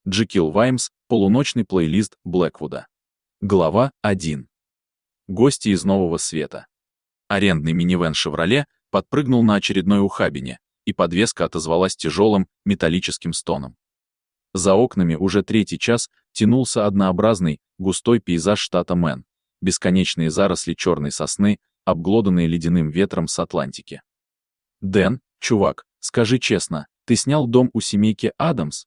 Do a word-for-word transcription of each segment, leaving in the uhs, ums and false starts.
Джекил Ваймс, полуночный плейлист Блэквуда. Глава один. Гости из Нового Света. Арендный минивэн «Шевроле» подпрыгнул на очередной ухабине, и подвеска отозвалась тяжелым металлическим стоном. За окнами уже третий час тянулся однообразный, густой пейзаж штата Мэн, бесконечные заросли черной сосны, обглоданные ледяным ветром с Атлантики. «Дэн, чувак, скажи честно, ты снял дом у семейки Адамс?»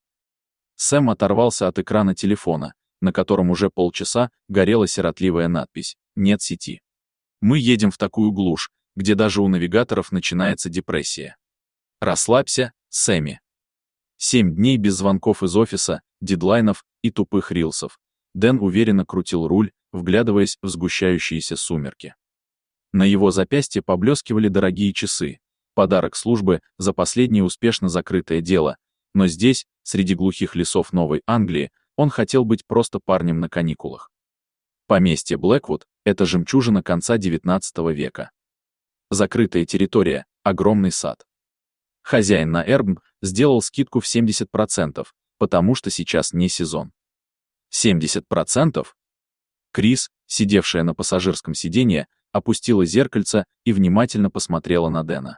Сэм оторвался от экрана телефона, на котором уже полчаса горела сиротливая надпись «Нет сети». «Мы едем в такую глушь, где даже у навигаторов начинается депрессия. Расслабься, Сэмми». Семь дней без звонков из офиса, дедлайнов и тупых рилсов. Дэн уверенно крутил руль, вглядываясь в сгущающиеся сумерки. На его запястье поблескивали дорогие часы, подарок службы за последнее успешно закрытое дело, но здесь, среди глухих лесов Новой Англии, он хотел быть просто парнем на каникулах. Поместье Блэквуд — это жемчужина конца девятнадцатого века. Закрытая территория, огромный сад. Хозяин на Эрб сделал скидку в семьдесят процентов, потому что сейчас не сезон. семьдесят процентов? Крис, сидевшая на пассажирском сиденье, опустила зеркальце и внимательно посмотрела на Дэна.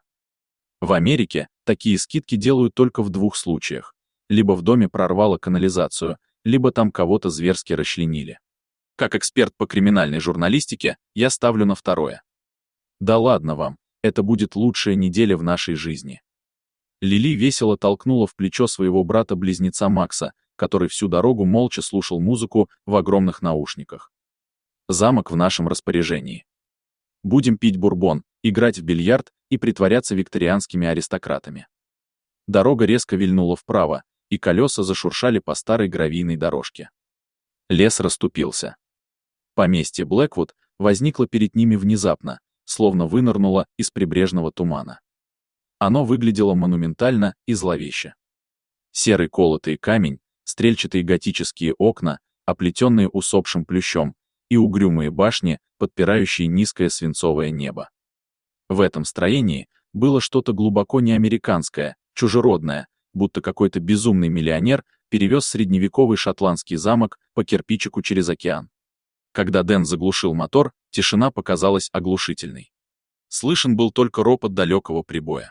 В Америке такие скидки делают только в двух случаях. Либо в доме прорвало канализацию, либо там кого-то зверски расчленили. Как эксперт по криминальной журналистике, я ставлю на второе. Да ладно вам, это будет лучшая неделя в нашей жизни. Лили весело толкнула в плечо своего брата-близнеца Макса, который всю дорогу молча слушал музыку в огромных наушниках. Замок в нашем распоряжении. Будем пить бурбон, играть в бильярд и притворяться викторианскими аристократами. Дорога резко вильнула вправо, и колеса зашуршали по старой гравийной дорожке. Лес расступился. Поместье Блэквуд возникло перед ними внезапно, словно вынырнуло из прибрежного тумана. Оно выглядело монументально и зловеще. Серый колотый камень, стрельчатые готические окна, оплетенные усопшим плющом, и угрюмые башни, подпирающие низкое свинцовое небо. В этом строении было что-то глубоко неамериканское, чужеродное, будто какой-то безумный миллионер перевез средневековый шотландский замок по кирпичику через океан. Когда Дэн заглушил мотор, тишина показалась оглушительной. Слышен был только ропот далекого прибоя.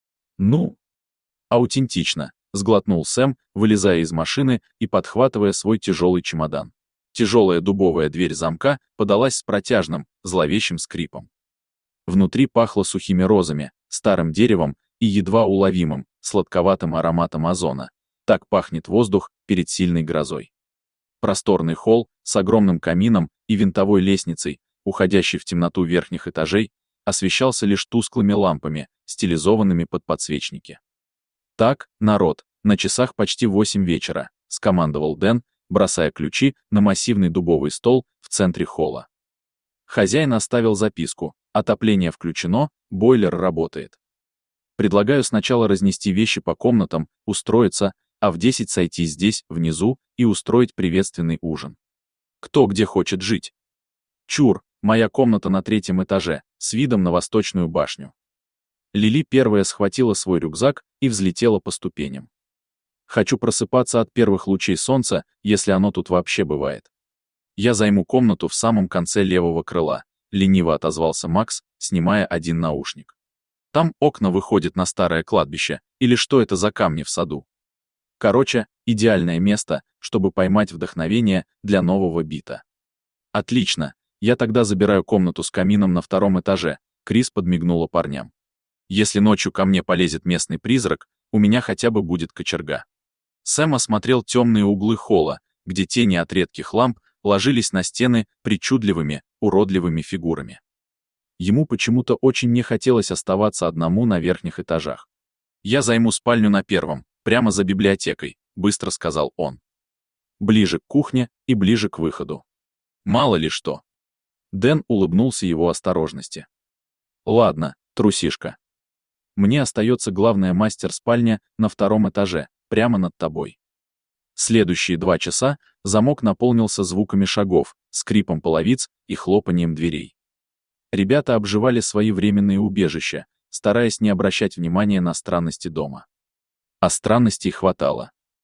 «Ну, аутентично», — сглотнул Сэм, вылезая из машины и подхватывая свой тяжелый чемодан. Тяжелая дубовая дверь замка подалась с протяжным, зловещим скрипом. Внутри пахло сухими розами, старым деревом и едва уловимым, сладковатым ароматом озона. Так пахнет воздух перед сильной грозой. Просторный холл с огромным камином и винтовой лестницей, уходящей в темноту верхних этажей, освещался лишь тусклыми лампами, стилизованными под подсвечники. «Так, народ, на часах почти восемь вечера», — скомандовал Дэн, бросая ключи на массивный дубовый стол в центре холла. Хозяин оставил записку: «Отопление включено, бойлер работает. Предлагаю сначала разнести вещи по комнатам, устроиться, а в десять сойти здесь, внизу, и устроить приветственный ужин. Кто где хочет жить. Чур, моя комната на третьем этаже, с видом на восточную башню». Лили первая схватила свой рюкзак и взлетела по ступеням. «Хочу просыпаться от первых лучей солнца, если оно тут вообще бывает. Я займу комнату в самом конце левого крыла», — лениво отозвался Макс, снимая один наушник. «Там окна выходят на старое кладбище, или что это за камни в саду? Короче, идеальное место, чтобы поймать вдохновение для нового бита». «Отлично, я тогда забираю комнату с камином на втором этаже», — Крис подмигнула парням. «Если ночью ко мне полезет местный призрак, у меня хотя бы будет кочерга». Сэм осмотрел темные углы холла, где тени от редких ламп ложились на стены причудливыми, уродливыми фигурами. Ему почему-то очень не хотелось оставаться одному на верхних этажах. «Я займу спальню на первом, прямо за библиотекой», — быстро сказал он. «Ближе к кухне и ближе к выходу. Мало ли что». Дэн улыбнулся его осторожности. «Ладно, трусишка. Мне остается главная мастер-спальня на втором этаже, прямо над тобой». Следующие два часа замок наполнился звуками шагов, скрипом половиц и хлопанием дверей. Ребята обживали свои временные убежища, стараясь не обращать внимания на странности дома. А странностей хватало.